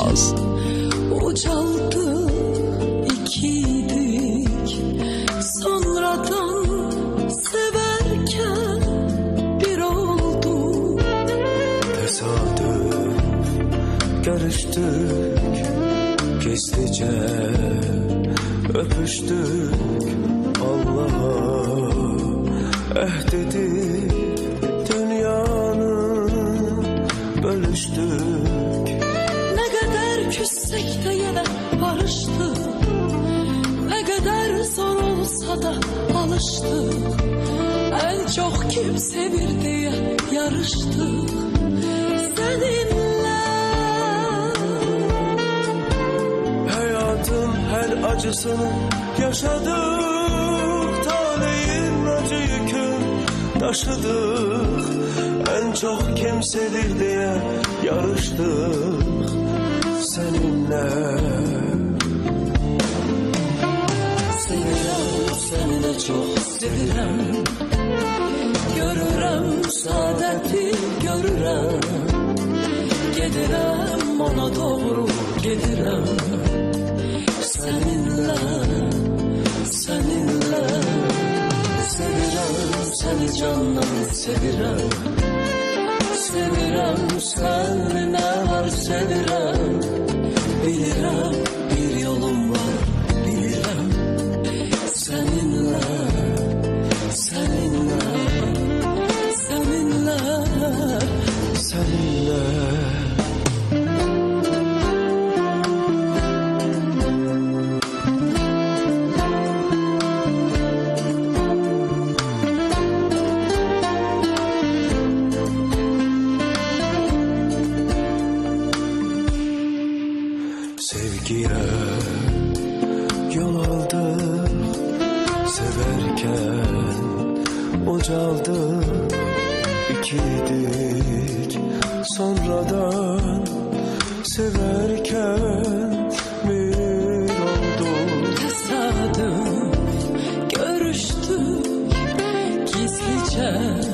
Az. Ucaldı ikiydik, sonradan severken bir oldu. Tesadüf görüştük, gizlice öpüştük. Allah'a dedik, dünyanı bölüştük. Ne kadar küssek de yine barıştık, ne kadar zor olsa da alıştık. En çok kim sevir diye yarıştık seninle. Hayatın her acısını yaşadık, talehin acı yükün taşıdık. En çok kim sevir diye yarıştık seninle. Sevirəm, səni də çox sevirəm. Görürəm, saadəti görürəm. Gedirəm, ona doğru gedirəm. Səninlə, səninlə. Sevirəm, səni candan sevirəm. Sevirəm, səni nə var sevirəm. Bilirəm, bir yolum var, bilirəm. Seninle, seninle, seninle, Seninle. Sevgiye yol aldık, severken ucaldık. İkiydik, sonradan severken bir olduk. tesadüf görüştük, gizlice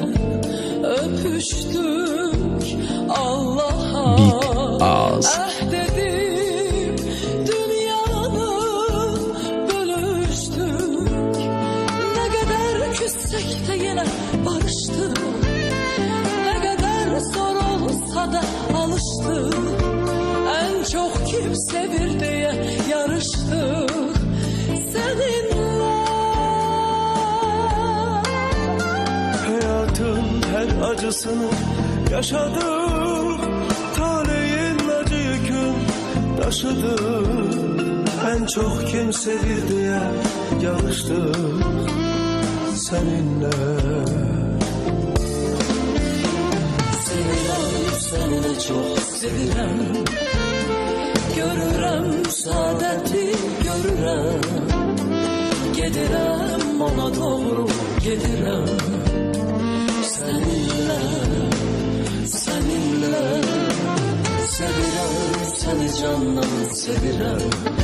öpüştük. Allah'a Big Az. dedim, dünyanı bölüştük. Ne kadar küssek de yine barıştık, ne kadar zor olsa da alıştık. En çok kim sevir diye yarıştık seninle. Hayatın her acısını yaşadık, talehin acı yükün taşıdık. En çok kim sevir diye yarıştık seninle. Sevirəm, səni də çox sevirəm. Görürəm, saadəti görürəm. Gedirəm, ona doğru gedirəm. Səninlə, səninlə. Sevirəm, səni candan sevirəm.